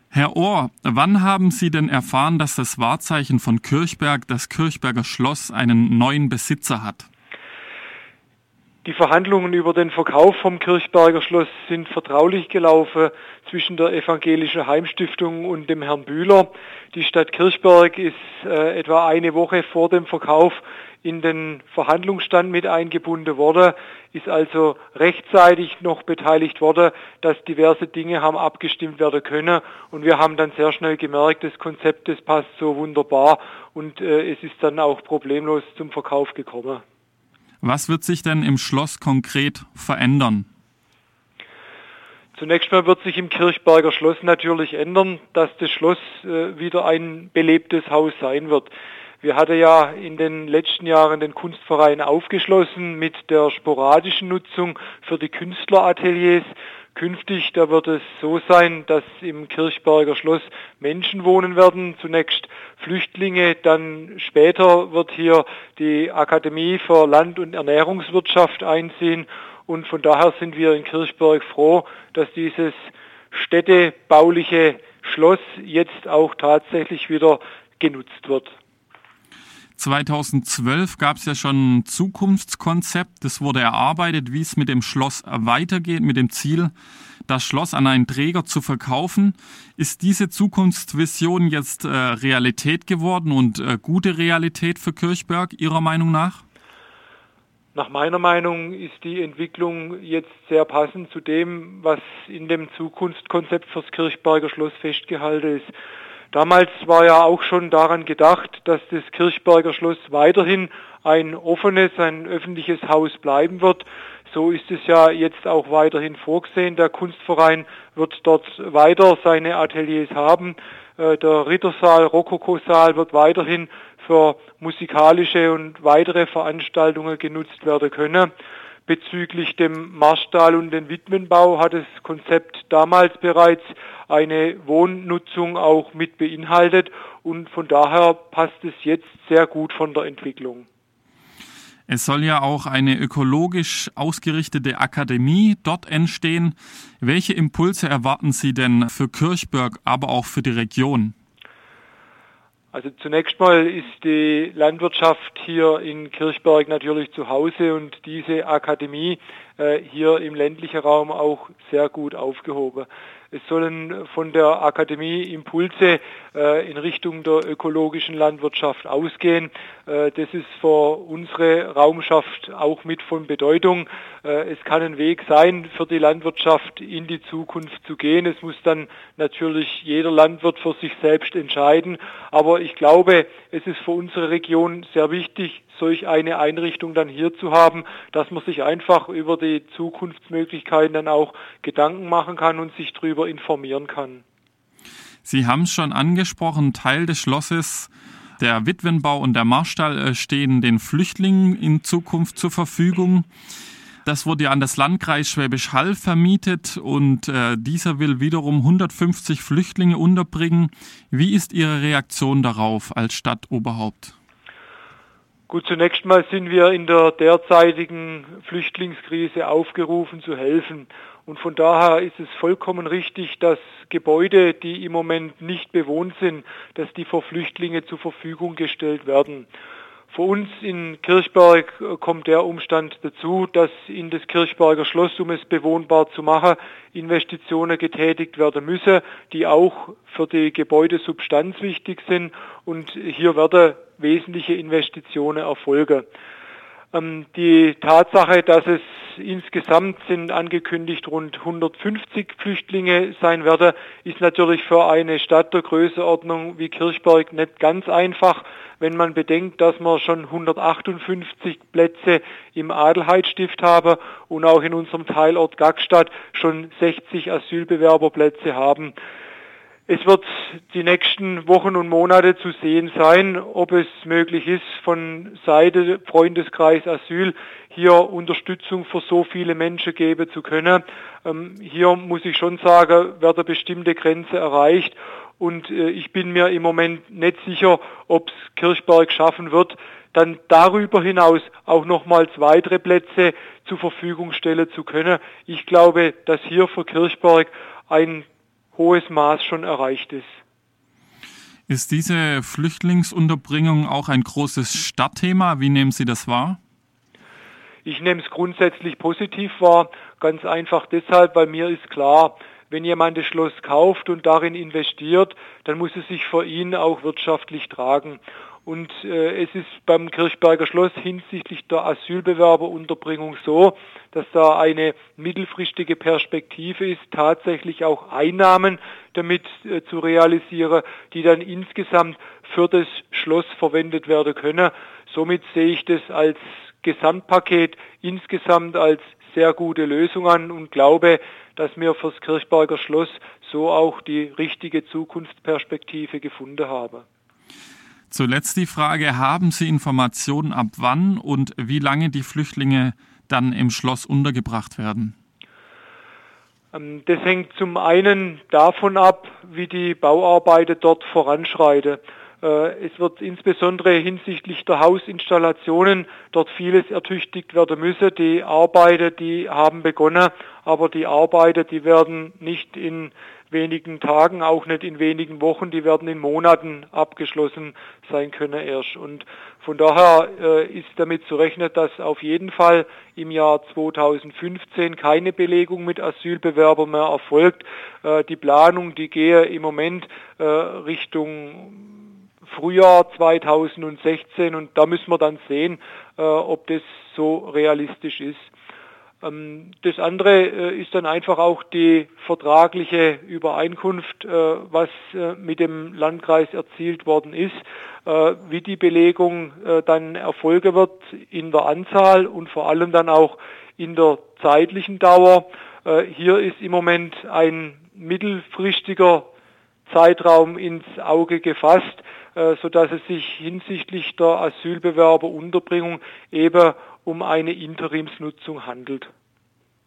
Herr Ohr, wann haben Sie denn erfahren, dass das Wahrzeichen von Kirchberg, das Kirchberger Schloss, einen neuen Besitzer hat? Die Verhandlungen über den Verkauf vom Kirchberger Schloss sind vertraulich gelaufen zwischen der Evangelischen Heimstiftung und dem Herrn Bühler. Die Stadt Kirchberg ist etwa eine Woche vor dem Verkauf in den Verhandlungsstand mit eingebunden worden, ist also rechtzeitig noch beteiligt worden, dass diverse Dinge haben abgestimmt werden können, und wir haben dann sehr schnell gemerkt, das Konzept, das passt so wunderbar, und es ist dann auch problemlos zum Verkauf gekommen. Was wird sich denn im Schloss konkret verändern? Zunächst mal wird sich im Kirchberger Schloss natürlich ändern, dass das Schloss wieder ein belebtes Haus sein wird. Wir hatten ja in den letzten Jahren den Kunstverein aufgeschlossen mit der sporadischen Nutzung für die Künstlerateliers. Künftig, da wird es so sein, dass im Kirchberger Schloss Menschen wohnen werden, zunächst Flüchtlinge, dann später wird hier die Akademie für Land- und Ernährungswirtschaft einziehen, und von daher sind wir in Kirchberg froh, dass dieses städtebauliche Schloss jetzt auch tatsächlich wieder genutzt wird. 2012 gab es ja schon ein Zukunftskonzept, das wurde erarbeitet, wie es mit dem Schloss weitergeht, mit dem Ziel, das Schloss an einen Träger zu verkaufen. Ist diese Zukunftsvision jetzt Realität geworden und gute Realität für Kirchberg, Ihrer Meinung nach? Nach meiner Meinung ist die Entwicklung jetzt sehr passend zu dem, was in dem Zukunftskonzept fürs Kirchberger Schloss festgehalten ist. Damals war ja auch schon daran gedacht, dass das Kirchberger Schloss weiterhin ein offenes, ein öffentliches Haus bleiben wird. So ist es ja jetzt auch weiterhin vorgesehen. Der Kunstverein wird dort weiter seine Ateliers haben. Der Rittersaal, Rokokosaal wird weiterhin für musikalische und weitere Veranstaltungen genutzt werden können. Bezüglich dem Marstall und dem Witwenbau hat das Konzept damals bereits eine Wohnnutzung auch mit beinhaltet, und von daher passt es jetzt sehr gut von der Entwicklung. Es soll ja auch eine ökologisch ausgerichtete Akademie dort entstehen. Welche Impulse erwarten Sie denn für Kirchberg, aber auch für die Region? Also zunächst mal ist die Landwirtschaft hier in Kirchberg natürlich zu Hause, und diese Akademie hier im ländlichen Raum auch sehr gut aufgehoben. Es sollen von der Akademie Impulse in Richtung der ökologischen Landwirtschaft ausgehen. Das ist für unsere Raumschaft auch mit von Bedeutung. Es kann ein Weg sein, für die Landwirtschaft in die Zukunft zu gehen. Es muss dann natürlich jeder Landwirt für sich selbst entscheiden. Aber ich glaube, es ist für unsere Region sehr wichtig, solch eine Einrichtung dann hier zu haben, dass man sich einfach über die Zukunftsmöglichkeiten dann auch Gedanken machen kann und sich darüber informieren kann. Sie haben es schon angesprochen, Teil des Schlosses, der Witwenbau und der Marstall stehen den Flüchtlingen in Zukunft zur Verfügung. Das wurde ja an das Landkreis Schwäbisch Hall vermietet, und dieser will wiederum 150 Flüchtlinge unterbringen. Wie ist Ihre Reaktion darauf als Stadtoberhaupt? Gut, zunächst mal sind wir in der derzeitigen Flüchtlingskrise aufgerufen zu helfen. Und von daher ist es vollkommen richtig, dass Gebäude, die im Moment nicht bewohnt sind, dass die für Flüchtlinge zur Verfügung gestellt werden. Für uns in Kirchberg kommt der Umstand dazu, dass in das Kirchberger Schloss, um es bewohnbar zu machen, Investitionen getätigt werden müssen, die auch für die Gebäudesubstanz wichtig sind, und hier werden wesentliche Investitionen erfolgen. Die Tatsache, dass es insgesamt sind angekündigt rund 150 Flüchtlinge sein werden, ist natürlich für eine Stadt der Größenordnung wie Kirchberg nicht ganz einfach, wenn man bedenkt, dass wir schon 158 Plätze im Adelheidstift haben und auch in unserem Teilort Gackstadt schon 60 Asylbewerberplätze haben. Es wird die nächsten Wochen und Monate zu sehen sein, ob es möglich ist, von Seite Freundeskreis Asyl hier Unterstützung für so viele Menschen geben zu können. Hier muss ich schon sagen, wird eine bestimmte Grenze erreicht, und ich bin mir im Moment nicht sicher, ob es Kirchberg schaffen wird, dann darüber hinaus auch nochmals weitere Plätze zur Verfügung stellen zu können. Ich glaube, dass hier für Kirchberg ein hohes Maß schon erreicht ist. Ist diese Flüchtlingsunterbringung auch ein großes Stadtthema? Wie nehmen Sie das wahr? Ich nehme es grundsätzlich positiv wahr, ganz einfach deshalb, weil mir ist klar, wenn jemand das Schloss kauft und darin investiert, dann muss es sich für ihn auch wirtschaftlich tragen. Und es ist beim Kirchberger Schloss hinsichtlich der Asylbewerberunterbringung so, dass da eine mittelfristige Perspektive ist, tatsächlich auch Einnahmen damit zu realisieren, die dann insgesamt für das Schloss verwendet werden können. Somit sehe ich das als Gesamtpaket insgesamt als sehr gute Lösung an und glaube, dass wir fürs Kirchberger Schloss so auch die richtige Zukunftsperspektive gefunden haben. Zuletzt die Frage, haben Sie Informationen, ab wann und wie lange die Flüchtlinge dann im Schloss untergebracht werden? Das hängt zum einen davon ab, wie die Bauarbeiten dort voranschreiten. Es wird insbesondere hinsichtlich der Hausinstallationen dort vieles ertüchtigt werden müssen. Die Arbeiten, die haben begonnen, aber die Arbeiten, die werden nicht in wenigen Tagen, auch nicht in wenigen Wochen, die werden in Monaten abgeschlossen sein können erst. Und von daher ist damit zu rechnen, dass auf jeden Fall im Jahr 2015 keine Belegung mit Asylbewerbern mehr erfolgt. Die Planung, die gehe im Moment Richtung Frühjahr 2016 und da müssen wir dann sehen, ob das so realistisch ist. Das andere ist dann einfach auch die vertragliche Übereinkunft, was mit dem Landkreis erzielt worden ist, wie die Belegung dann erfolgen wird in der Anzahl und vor allem dann auch in der zeitlichen Dauer. Hier ist im Moment ein mittelfristiger Zeitraum ins Auge gefasst, sodass es sich hinsichtlich der Asylbewerberunterbringung eben um eine Interimsnutzung handelt.